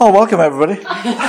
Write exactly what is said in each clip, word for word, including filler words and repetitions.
Oh, welcome everybody.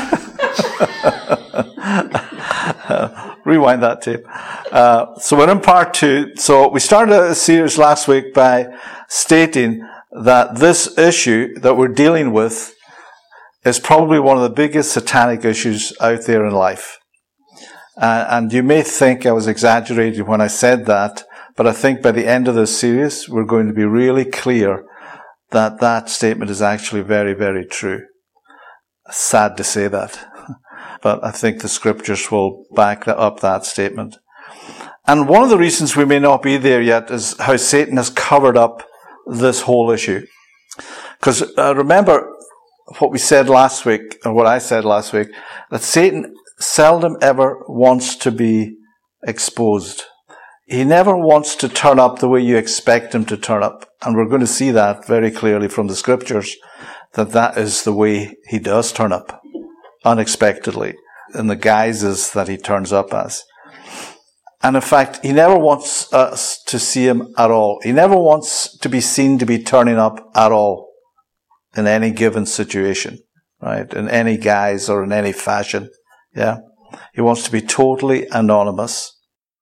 uh, rewind that tape. Uh, so we're in part two. So we started a series last week by stating that this issue that we're dealing with is probably one of the biggest satanic issues out there in life. Uh, and you may think I was exaggerating when I said that, but I think by the end of this series, we're going to be really clear that that statement is actually very, very true. Sad to say that, but I think the scriptures will back up that statement. And one of the reasons we may not be there yet is how Satan has covered up this whole issue. Because uh, remember what we said last week, or what I said last week, that Satan seldom ever wants to be exposed. He never wants to turn up the way you expect him to turn up. And we're going to see that very clearly from the scriptures, that that is the way he does turn up, unexpectedly, in the guises that he turns up as. And in fact, he never wants us to see him at all. He never wants to be seen to be turning up at all in any given situation, right? In any guise or in any fashion, yeah? He wants to be totally anonymous.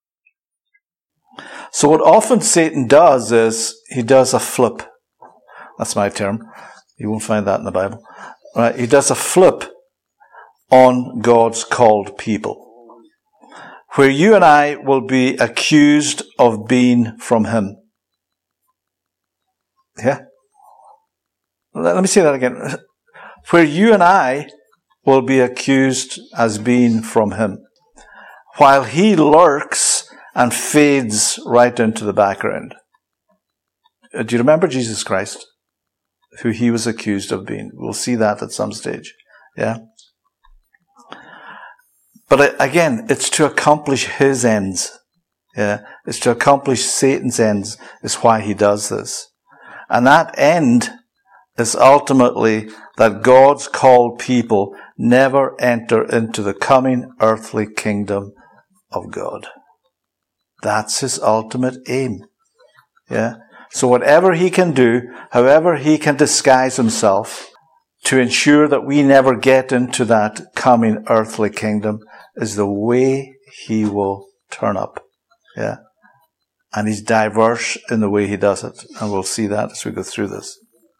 So what often Satan does is he does a flip. That's my term. You won't find that in the Bible. Right? He does a flip on God's called people, where you and I will be accused of being from him. Yeah? Let me say that again. Where you and I will be accused as being from him, while he lurks and fades right into the background. Do you remember Jesus Christ? Who he was accused of being. We'll see that at some stage. Yeah? But again, it's to accomplish his ends. Yeah? It's to accomplish Satan's ends is why he does this. And that end is ultimately that God's called people never enter into the coming earthly kingdom of God. That's his ultimate aim. Yeah? So whatever he can do, however he can disguise himself to ensure that we never get into that coming earthly kingdom is the way he will turn up. Yeah. And he's diverse in the way he does it. And we'll see that as we go through this.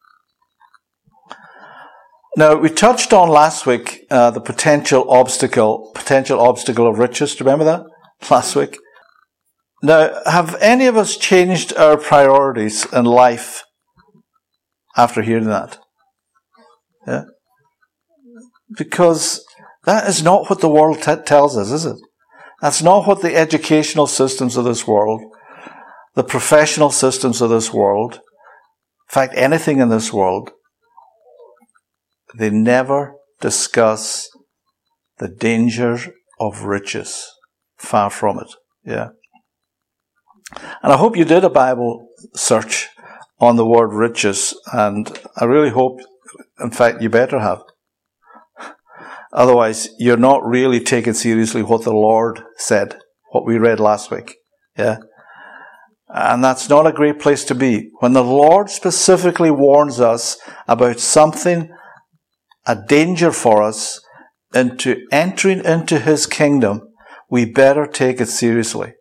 Now, we touched on last week uh, the potential obstacle, potential obstacle of riches. Do you remember that last week? Now, have any of us changed our priorities in life after hearing that? Yeah? Because that is not what the world t- tells us, is it? That's not what the educational systems of this world, the professional systems of this world, in fact, anything in this world, they never discuss the danger of riches. Far from it. Yeah. And I hope you did a Bible search on the word riches, and I really hope, in fact, you better have. Otherwise, you're not really taking seriously what the Lord said, what we read last week. Yeah? And that's not a great place to be. When the Lord specifically warns us about something, a danger for us, into entering into his kingdom, we better take it seriously.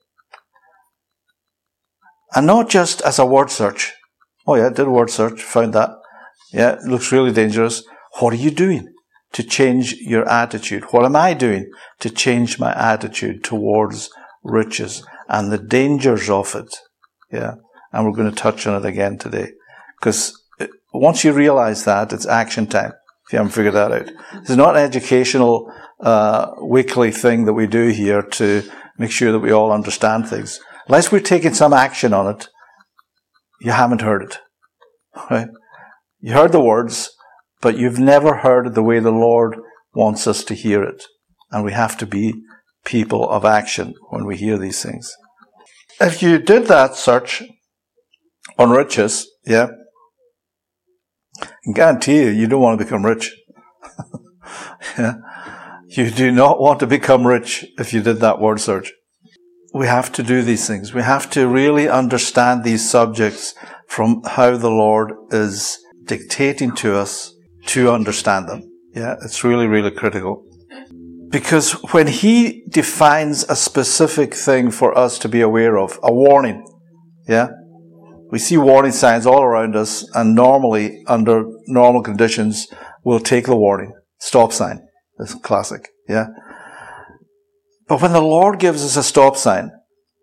And not just as a word search. Oh yeah, did a word search, found that. Yeah, it looks really dangerous. What are you doing to change your attitude? What am I doing to change my attitude towards riches and the dangers of it? Yeah, and we're going to touch on it again today. Because once you realize that, it's action time, if you haven't figured that out. This is not an educational uh, weekly thing that we do here to make sure that we all understand things. Unless we're taking some action on it, you haven't heard it. Right? You heard the words, but you've never heard it the way the Lord wants us to hear it. And we have to be people of action when we hear these things. If you did that search on riches, yeah, I can guarantee you, you don't want to become rich. Yeah. You do not want to become rich if you did that word search. We have to do these things. We have to really understand these subjects from how the Lord is dictating to us to understand them. Yeah, it's really, really critical. Because when he defines a specific thing for us to be aware of, a warning, yeah, we see warning signs all around us, and normally, under normal conditions, we'll take the warning. Stop sign. That's classic, yeah. But when the Lord gives us a stop sign,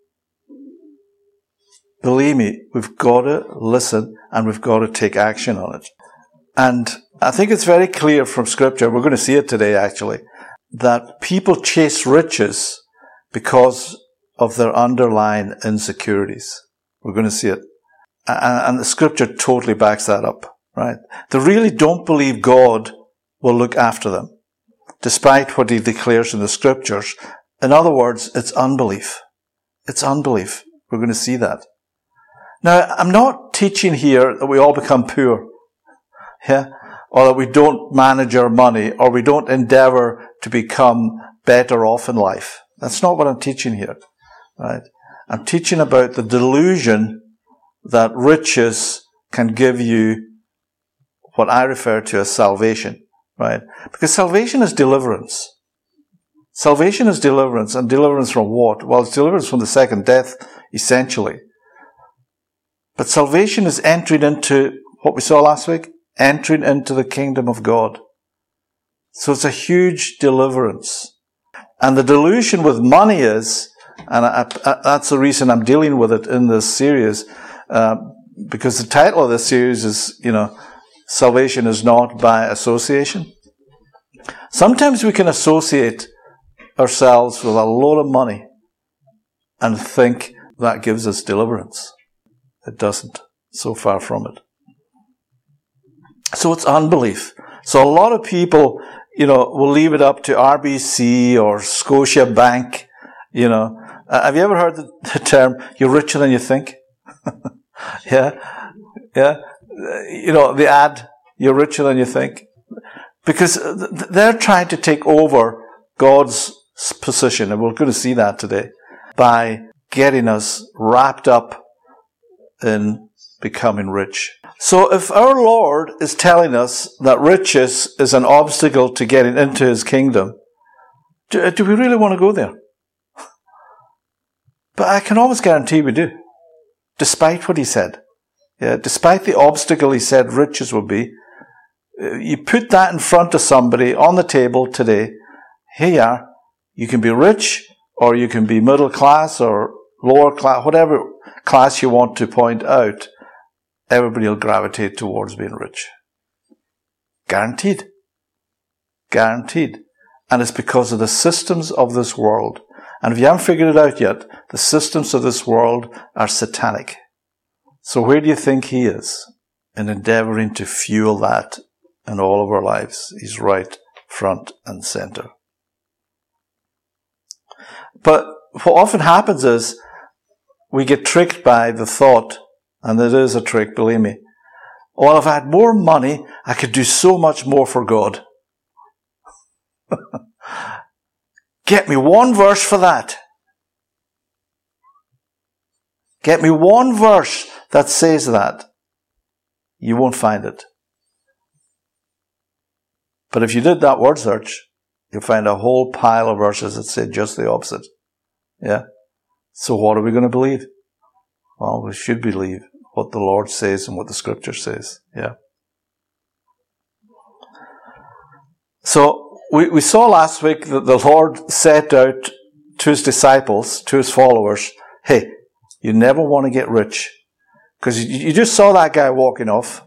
believe me, we've got to listen and we've got to take action on it. And I think it's very clear from Scripture, we're going to see it today actually, that people chase riches because of their underlying insecurities. We're going to see it. And the Scripture totally backs that up, right? They really don't believe God will look after them, despite what he declares in the Scriptures. In other words, it's unbelief. It's unbelief. We're going to see that. Now, I'm not teaching here that we all become poor, yeah, or that we don't manage our money, or we don't endeavor to become better off in life. That's not what I'm teaching here, right? I'm teaching about the delusion that riches can give you what I refer to as salvation, right? Because salvation is deliverance. Salvation is deliverance, and deliverance from what? Well, it's deliverance from the second death, essentially. But salvation is entering into what we saw last week, entering into the kingdom of God. So it's a huge deliverance. And the delusion with money is, and I, I, that's the reason I'm dealing with it in this series, uh, because the title of this series is, you know, salvation is not by association. Sometimes we can associate ourselves with a load of money and think that gives us deliverance. It doesn't. So far from it. So it's unbelief. So a lot of people, you know, will leave it up to R B C or Scotia Bank. You know, uh, have you ever heard the, the term, you're richer than you think? yeah. Yeah. You know, the ad, you're richer than you think. Because they're trying to take over God's position, and we're going to see that today, by getting us wrapped up in becoming rich. So if our Lord is telling us that riches is an obstacle to getting into his kingdom, do, do we really want to go there? But I can almost guarantee we do, despite what he said. Yeah, despite the obstacle he said riches will be, you put that in front of somebody on the table today, here you are, you can be rich, or you can be middle class, or lower class, whatever class you want to point out, everybody will gravitate towards being rich. Guaranteed. Guaranteed. And it's because of the systems of this world. And if you haven't figured it out yet, the systems of this world are satanic. So where do you think he is in endeavoring to fuel that in all of our lives? He's right front and center. But what often happens is we get tricked by the thought, and it is a trick, believe me. Well, if I had more money, I could do so much more for God. Get me one verse for that. Get me one verse that says that. You won't find it. But if you did that word search, you'll find a whole pile of verses that say just the opposite. Yeah? So what are we going to believe? Well, we should believe what the Lord says and what the Scripture says. Yeah. So we, we saw last week that the Lord set out to his disciples, to his followers, hey, you never want to get rich. Because you, you just saw that guy walking off.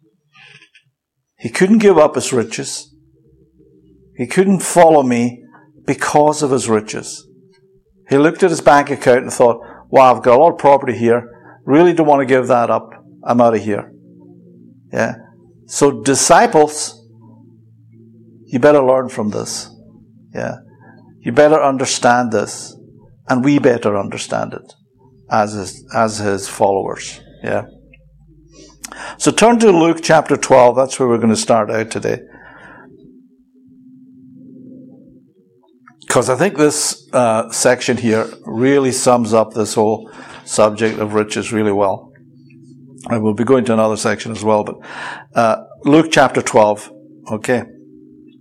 He couldn't give up his riches. He couldn't follow me because of his riches. He looked at his bank account and thought, wow, I've got a lot of property here. Really don't want to give that up. I'm out of here. Yeah. So disciples, you better learn from this. Yeah. You better understand this. And we better understand it as his, as his followers. Yeah. So turn to Luke chapter twelve. That's where we're going to start out today. Because I think this uh, section here really sums up this whole subject of riches really well. I will be going to another section as well, but uh, Luke chapter twelve. Okay.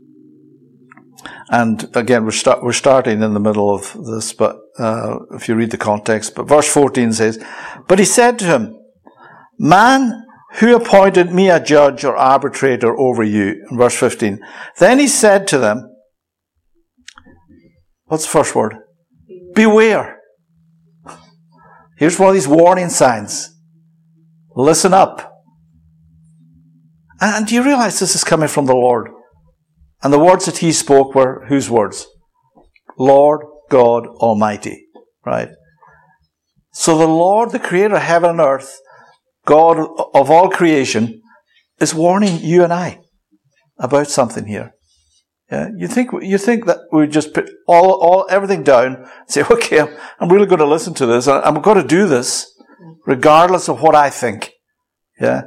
And again, we're, start, we're starting in the middle of this, but uh, if you read the context. But verse fourteen says, "But he said to him, 'Man, who appointed me a judge or arbitrator over you?'" In verse fifteen. "Then he said to them," what's the first word? "Beware." Here's one of these warning signs. Listen up. And do you realize this is coming from the Lord? And the words that he spoke were whose words? Lord God Almighty. Right? So the Lord, the creator of heaven and earth, God of all creation, is warning you and I about something here. Yeah, you think you think that we just put all all everything down and say, okay, I'm, I'm really going to listen to this. I'm going to do this regardless of what I think. Yeah.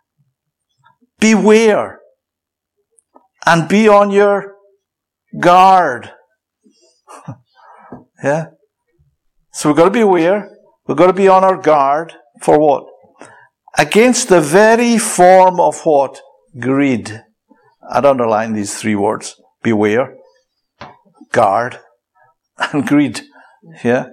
Beware and be on your guard. Yeah. So we've got to be aware. We've got to be on our guard for what? Against the very form of what? Greed. I'd underline these three words. Beware, guard, and greed. Yeah.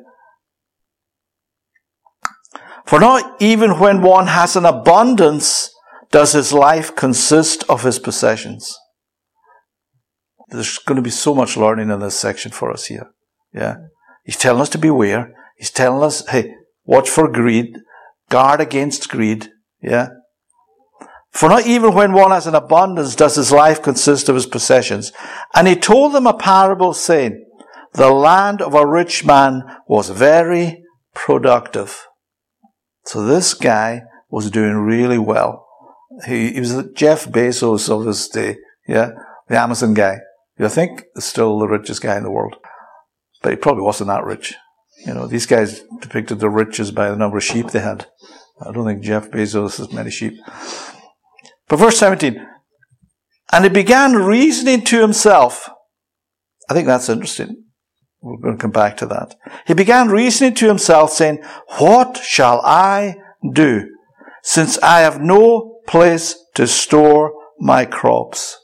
For not even when one has an abundance does his life consist of his possessions. There's going to be so much learning in this section for us here. Yeah. He's telling us to beware. He's telling us, hey, watch for greed. Guard against greed. Yeah. For not even when one has an abundance does his life consist of his possessions. And he told them a parable saying, the land of a rich man was very productive. So this guy was doing really well. He, he was the Jeff Bezos of his day. Yeah. The Amazon guy. Who I think is still the richest guy in the world. But he probably wasn't that rich. You know, these guys depicted the riches by the number of sheep they had. I don't think Jeff Bezos has many sheep. But verse seventeen, and he began reasoning to himself. I think that's interesting. We're going to come back to that. He began reasoning to himself, saying, what shall I do, since I have no place to store my crops?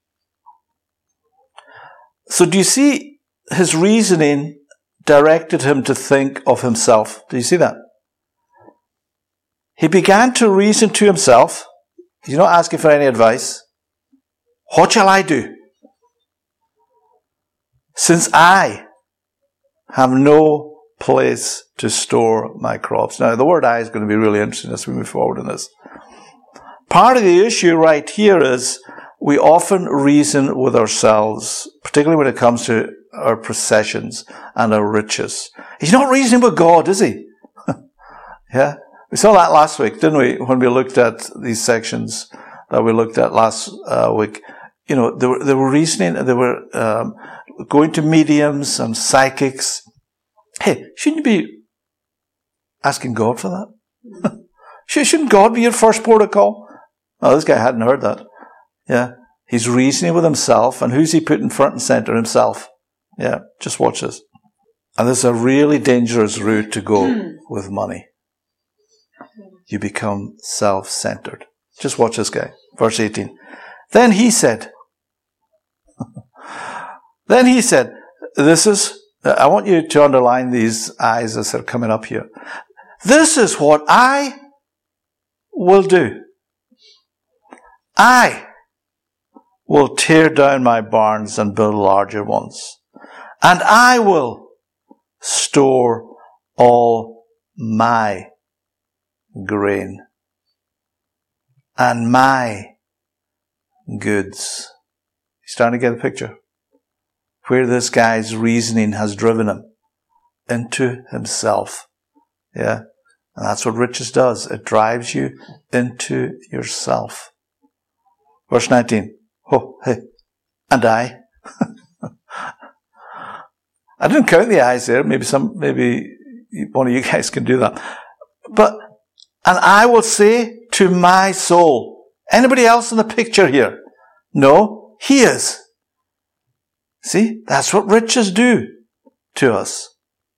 So do you see his reasoning directed him to think of himself? Do you see that? He began to reason to himself. He's not asking for any advice. What shall I do, since I have no place to store my crops? Now, the word I is going to be really interesting as we move forward in this. Part of the issue right here is we often reason with ourselves, particularly when it comes to our possessions and our riches. He's not reasoning with God, is he? Yeah. We saw that last week, didn't we, when we looked at these sections that we looked at last uh, week. You know, they were, they were reasoning, they were um, going to mediums and psychics. Hey, shouldn't you be asking God for that? Shouldn't God be your first port of call? Oh, this guy hadn't heard that. Yeah. He's reasoning with himself, and who's he putting front and center? Himself. Yeah, just watch this. And this is a really dangerous route to go with money. You become self-centered. Just watch this guy. Verse eighteen. Then he said, then he said, this is, I want you to underline these I's as they're coming up here. This is what I will do. I will tear down my barns and build larger ones. And I will store all my grain and my goods. You're starting to get a picture where this guy's reasoning has driven him into himself. Yeah. And that's what riches does. It drives you into yourself. Verse nineteen. Oh, hey. And I. I didn't count the eyes there. Maybe some, maybe one of you guys can do that. But, and I will say to my soul. Anybody else in the picture here? No, he is. See, that's what riches do to us.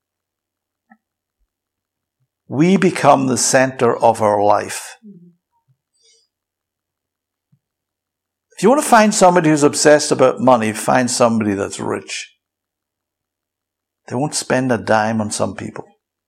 We become the center of our life. If you want to find somebody who's obsessed about money, find somebody that's rich. They won't spend a dime on some people.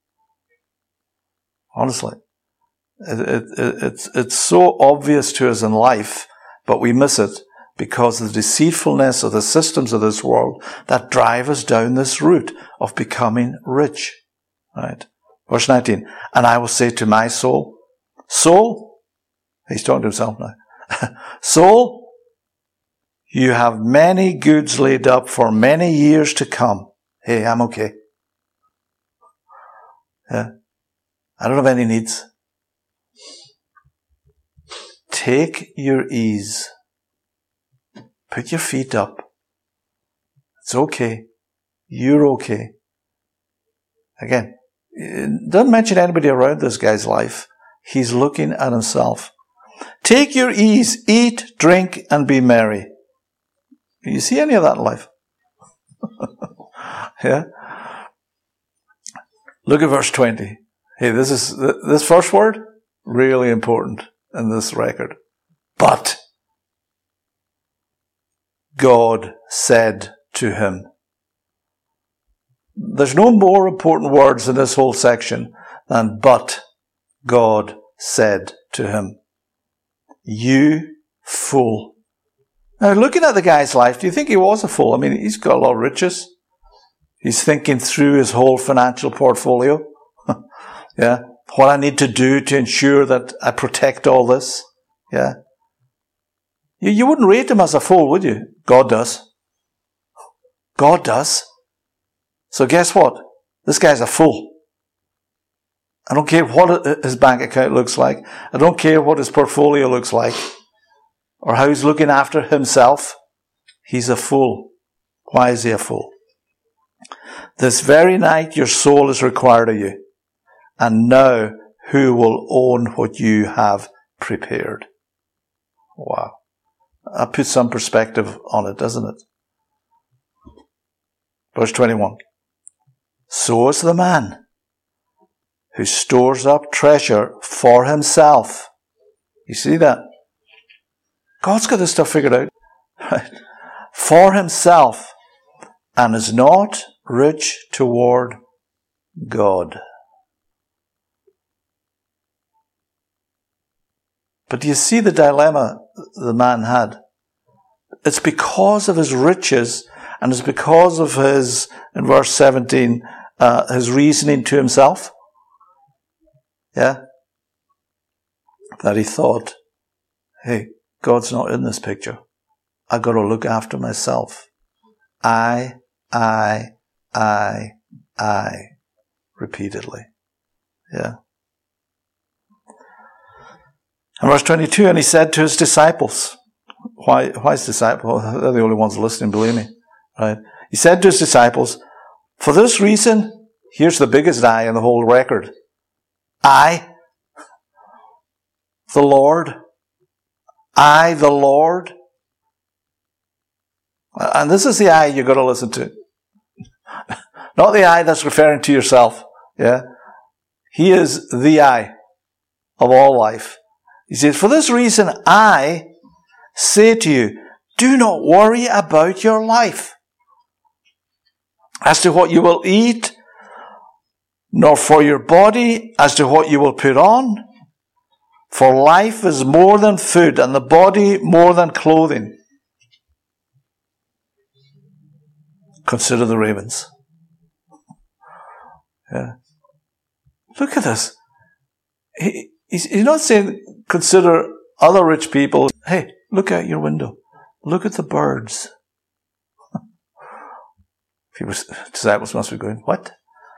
Honestly. It, it, it, it's, it's so obvious to us in life, but we miss it because of the deceitfulness of the systems of this world that drive us down this route of becoming rich. Right? Verse nineteen. And I will say to my soul, soul, he's talking to himself now, soul, you have many goods laid up for many years to come. Hey, I'm okay. Yeah. I don't have any needs. Take your ease. Put your feet up. It's okay. You're okay. Again, it doesn't mention anybody around this guy's life. He's looking at himself. Take your ease. Eat, drink, and be merry. You see any of that in life? Yeah. Look at verse twenty. Hey, this is this first word really important in this record. But God said to him. There's no more important words in this whole section than but God said to him. You fool. Now, looking at the guy's life, do you think he was a fool? I mean, he's got a lot of riches. He's thinking through his whole financial portfolio. Yeah. What I need to do to ensure that I protect all this. Yeah. You, you wouldn't rate him as a fool, would you? God does. God does. So guess what? This guy's a fool. I don't care what his bank account looks like. I don't care what his portfolio looks like. Or how he's looking after himself. He's a fool. Why is he a fool? This very night your soul is required of you. And now who will own what you have prepared? Wow. That puts some perspective on it, doesn't it? Verse twenty-one. So is the man who stores up treasure for himself. You see that? God's got this stuff figured out. Right? For himself, and is not rich toward God. But do you see the dilemma the man had? It's because of his riches, and it's because of his, in verse seventeen, uh, his reasoning to himself. Yeah? That he thought, hey, God's not in this picture. I've got to look after myself. I, I, I, I, repeatedly. Yeah. And verse twenty-two, and he said to his disciples, why, why his disciples? They're the only ones listening, believe me. Right? He said to his disciples, for this reason, here's the biggest I in the whole record. I, the Lord, I, the Lord. And this is the I you've got to listen to. Not the I that's referring to yourself. Yeah. He is the I of all life. He says, for this reason, I say to you, do not worry about your life as to what you will eat, nor for your body as to what you will put on. For life is more than food, and the body more than clothing. Consider the ravens. Yeah. Look at this. He, he's, he's not saying consider other rich people. Hey, look out your window. Look at the birds. People's disciples must be going, what?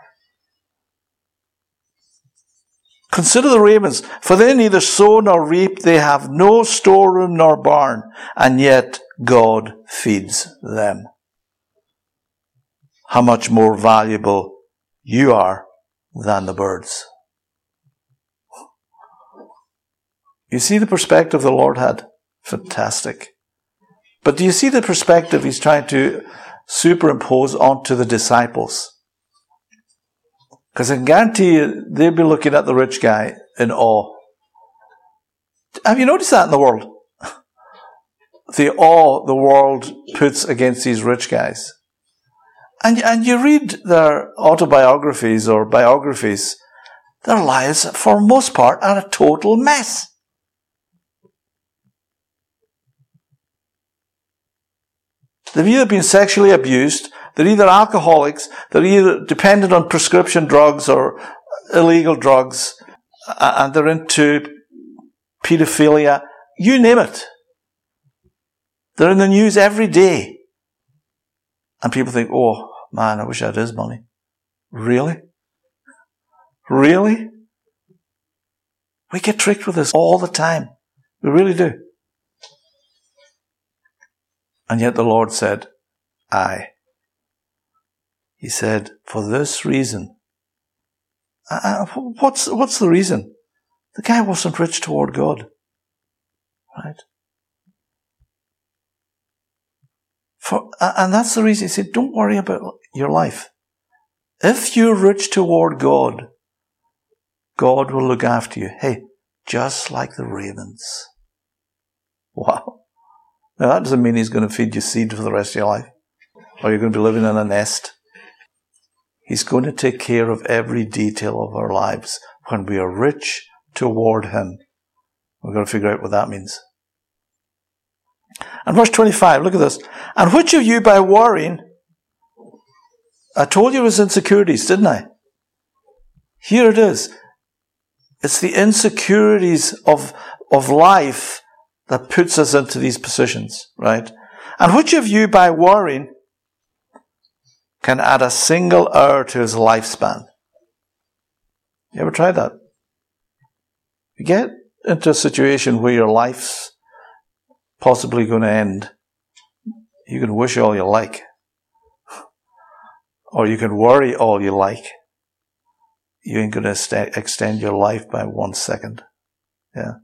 Consider the ravens, for they neither sow nor reap, they have no storeroom nor barn, and yet God feeds them. How much more valuable you are than the birds. You see the perspective the Lord had? Fantastic. But do you see the perspective he's trying to superimpose onto the disciples? Because I can guarantee you, they'll be looking at the rich guy in awe. Have you noticed that in the world? the awe the world puts against these rich guys. And, and you read their autobiographies or biographies, their lives, for the most part, are a total mess. They've either been sexually abused, they're either alcoholics, they're either dependent on prescription drugs or illegal drugs, and they're into pedophilia, you name it. They're in the news every day. And people think, oh, man, I wish I had his money. Really? Really? We get tricked with this all the time. We really do. And yet the Lord said, aye. He said, for this reason. Uh, what's, what's the reason? The guy wasn't rich toward God. Right? For, and that's the reason he said, don't worry about your life. If you're rich toward God, God will look after you. Hey, just like the ravens. Wow. Now that doesn't mean he's going to feed you seed for the rest of your life, or you're going to be living in a nest. He's going to take care of every detail of our lives. When we are rich toward him, we've got to figure out what that means. And verse twenty-five, look at this. And which of you by worrying, I told you it was insecurities, didn't I? Here it is. It's the insecurities of, of life that puts us into these positions, right? And which of you by worrying can add a single hour to his lifespan? You ever tried that? You get into a situation where your life's possibly going to end. You can wish all you like. Or you can worry all you like. You ain't going to st- extend your life by one second. Yeah.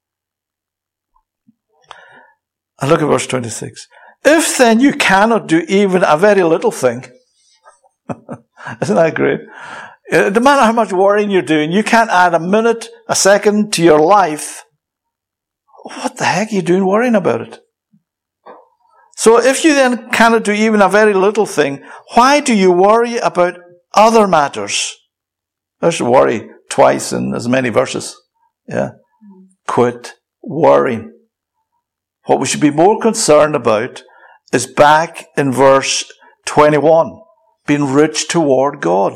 And look at verse twenty-six. If then you cannot do even a very little thing. Isn't that great? No matter how much worrying you're doing, you can't add a minute, a second to your life. What the heck are you doing worrying about it? So if you then cannot do even a very little thing, why do you worry about other matters? There's worry twice in as many verses. Yeah. Quit worrying. What we should be more concerned about is back in verse twenty-one. Being rich toward God.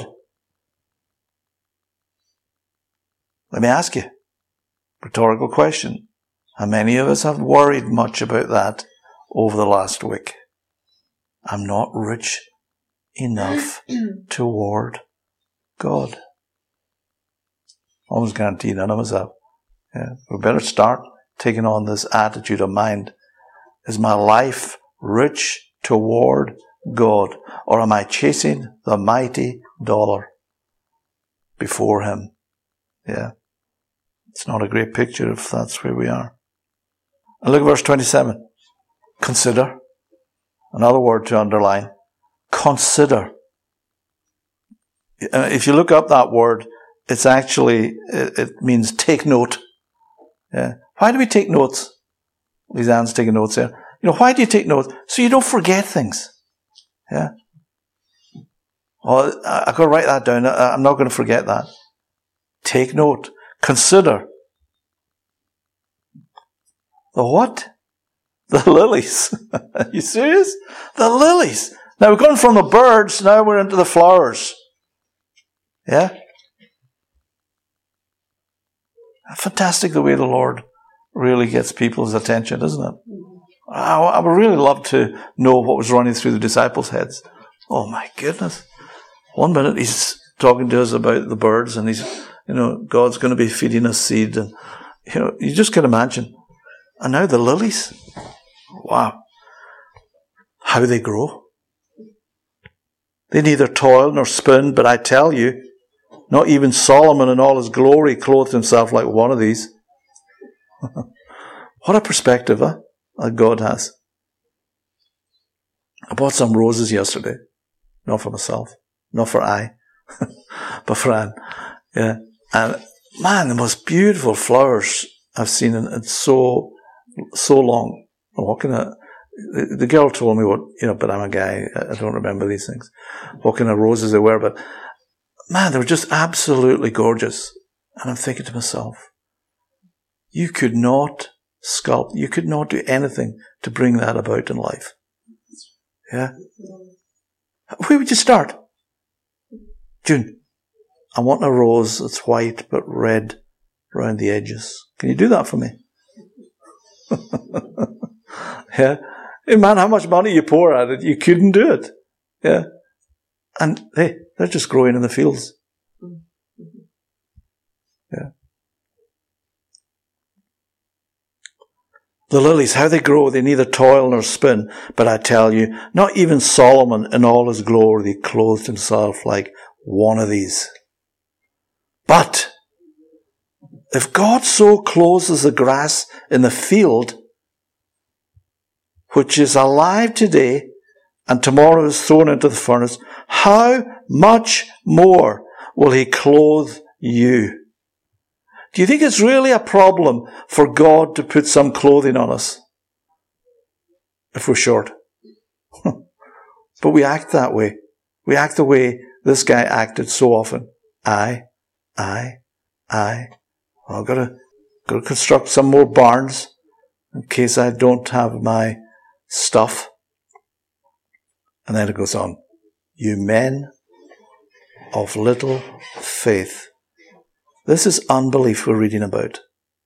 Let me ask you. Rhetorical question. How many of us have worried much about that over the last week? I'm not rich enough toward God. Almost guarantee none of us have. Yeah. We better start taking on this attitude of mind. Is my life rich toward God? Or am I chasing the mighty dollar before him? Yeah. It's not a great picture if that's where we are. And look at verse twenty-seven. Consider. Another word to underline. Consider. If you look up that word, it's actually, it means take note. Yeah. Why do we take notes? Lisanne's taking notes here. You know, why do you take notes? So you don't forget things. Yeah. Oh, I've got to write that down. I'm not going to forget that. Take note. Consider. The what? The lilies. Are you serious? The lilies. Now we've gone from the birds, now we're into the flowers. Yeah? Fantastic the way the Lord really gets people's attention, isn't it? I, I would really love to know what was running through the disciples' heads. Oh my goodness. One minute he's talking to us about the birds and he's, you know, God's going to be feeding us seed. And, you know, you just can imagine. And now the lilies. Wow. How they grow. They neither toil nor spin, but I tell you, not even Solomon in all his glory clothed himself like one of these. What a perspective, huh, that God has. I bought some roses yesterday. Not for myself. Not for I. But for Anne. Yeah. And man, the most beautiful flowers I've seen in, in so, so long. What can I, the, the girl told me what, you know, but I'm a guy, I don't remember these things. What kind of roses they were, but man, they were just absolutely gorgeous. And I'm thinking to myself, you could not sculpt, you could not do anything to bring that about in life. Yeah? Where would you start? June, I want a rose that's white but red around the edges. Can you do that for me? Yeah? Hey man, how much money you pour at it, you couldn't do it. Yeah? And hey, they're just growing in the fields. Yeah. The lilies, how they grow, they neither toil nor spin. But I tell you, not even Solomon in all his glory clothed himself like one of these. But if God so clothes the grass in the field, which is alive today and tomorrow is thrown into the furnace, how much more will he clothe you? Do you think it's really a problem for God to put some clothing on us if we're short? But we act that way. We act the way this guy acted so often. I, I, I. Well, I've got to, got to construct some more barns in case I don't have my stuff. And then it goes on. You men of little faith. This is unbelief we're reading about.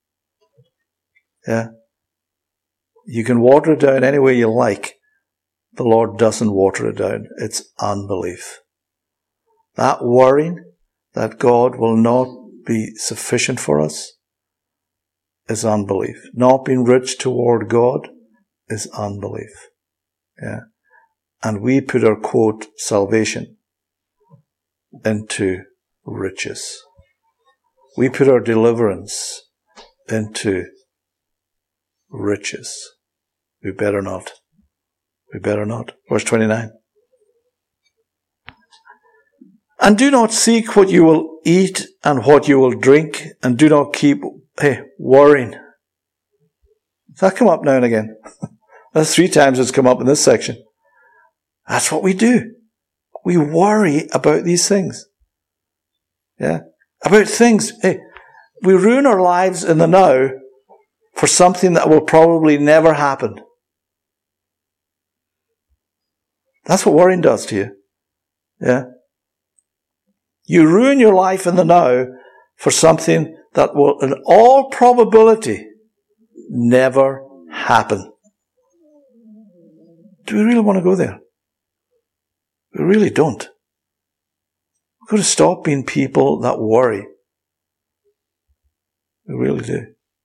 Yeah. You can water it down any way you like. The Lord doesn't water it down. It's unbelief. That worrying that God will not be sufficient for us is unbelief. Not being rich toward God is unbelief. Yeah. And we put our quote salvation into riches. We put our deliverance into riches. We better not. We better not. Verse twenty-nine. And do not seek what you will eat and what you will drink, and do not keep, hey, worrying. Does that come up now and again? That's three times it's come up in this section. That's what we do. We worry about these things. Yeah? About things. Hey, we ruin our lives in the now for something that will probably never happen. That's what worrying does to you. Yeah? You ruin your life in the now for something that will, in all probability, never happen. Do we really want to go there? We really don't. We've got to stop being people that worry. We really do.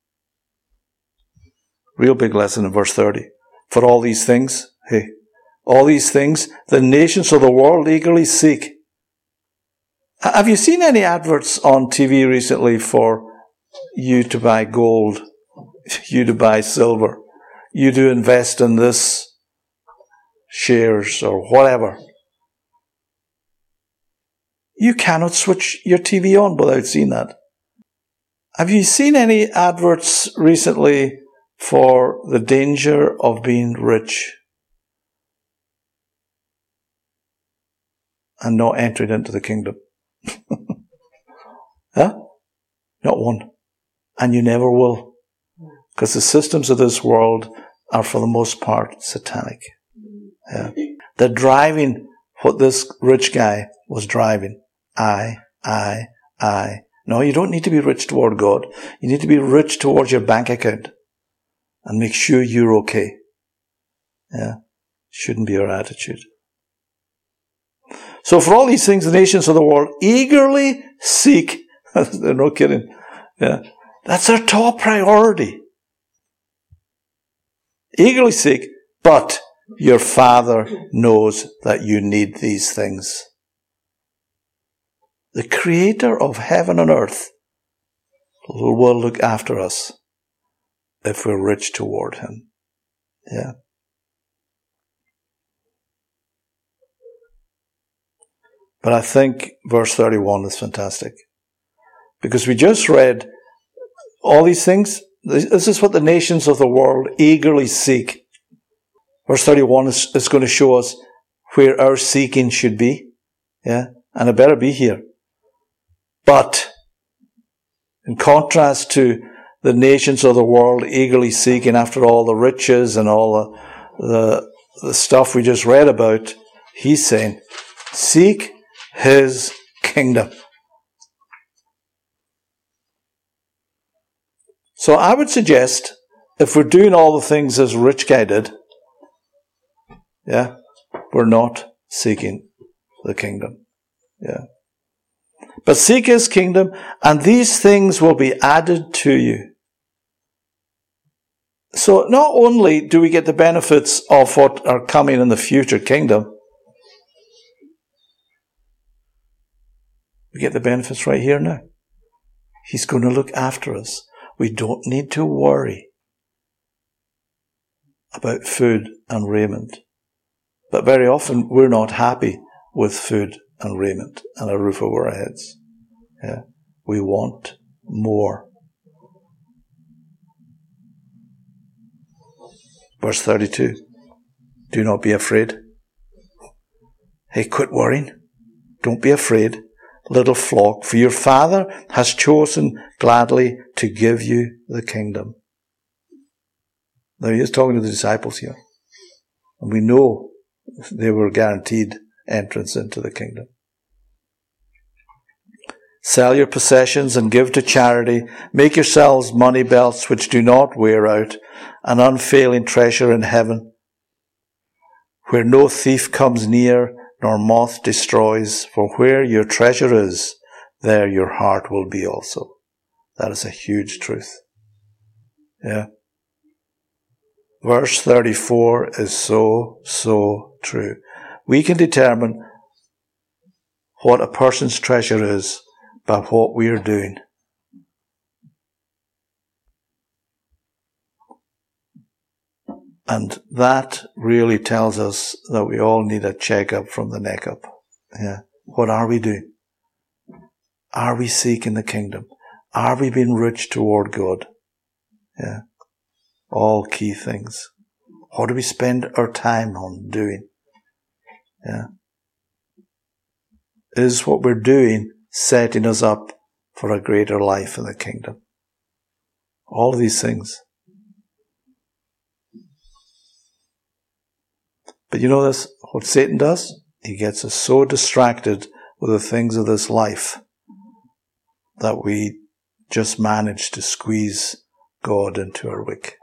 Real big lesson in verse thirty. For all these things, hey, all these things, the nations of the world eagerly seek. Have you seen any adverts on T V recently for you to buy gold, you to buy silver, you to invest in this shares or whatever? You cannot switch your T V on without seeing that. Have you seen any adverts recently for the danger of being rich and not entering into the kingdom? Huh? Not one. And you never will. Because the systems of this world are for the most part satanic. Yeah. They're driving what this rich guy was driving. I, I, I. No, you don't need to be rich toward God. You need to be rich towards your bank account. And make sure you're okay. Yeah. Shouldn't be our attitude. So for all these things, the nations of the world eagerly seek. They're no kidding. Yeah. That's their top priority. Eagerly seek, but your Father knows that you need these things. The Creator of heaven and earth will look after us if we're rich toward Him. Yeah. But I think verse thirty-one is fantastic. Because we just read all these things, This is what the nations of the world eagerly seek. Verse thirty-one is, is going to show us where our seeking should be. Yeah, and it better be here. But, in contrast to the nations of the world eagerly seeking after all the riches and all the, the, the stuff we just read about, he's saying, seek his kingdom. So I would suggest, if we're doing all the things this rich guy did, yeah, we're not seeking the kingdom. Yeah. But seek his kingdom, and these things will be added to you. So not only do we get the benefits of what are coming in the future kingdom, we get the benefits right here now. He's going to look after us. We don't need to worry about food and raiment. But very often we're not happy with food and raiment and a roof over our heads. Yeah. We want more. Verse thirty-two. Do not be afraid. Hey, quit worrying. Don't be afraid, little flock, for your Father has chosen gladly to give you the kingdom. Now he is talking to the disciples here. And we know they were guaranteed entrance into the kingdom. Sell your possessions and give to charity. Make yourselves money belts which do not wear out, an unfailing treasure in heaven, where no thief comes near, nor moth destroys. For where your treasure is, there your heart will be also. That is a huge truth. Yeah. Verse thirty-four is so, so true. We can determine what a person's treasure is by what we are doing. And that really tells us that we all need a check-up from the neck up. Yeah. What are we doing? Are we seeking the kingdom? Are we being rich toward God? Yeah. All key things. What do we spend our time on doing? Yeah. Is what we're doing setting us up for a greater life in the kingdom? All of these things. But you know this, what Satan does? He gets us so distracted with the things of this life that we just manage to squeeze God into our wick.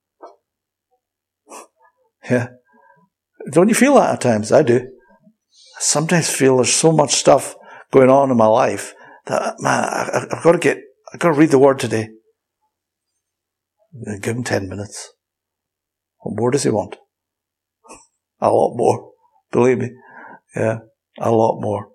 Yeah. Don't you feel that at times? I do. I sometimes feel there's so much stuff going on in my life that, man, I, I've got to get, I've got to read the Word today. Give him ten minutes. What more does he want? A lot more. Believe me. Yeah, a lot more.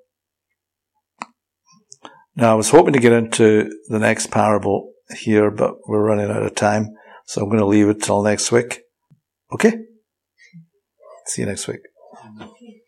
Now, I was hoping to get into the next parable here, but we're running out of time, so I'm going to leave it till next week. Okay? See you next week.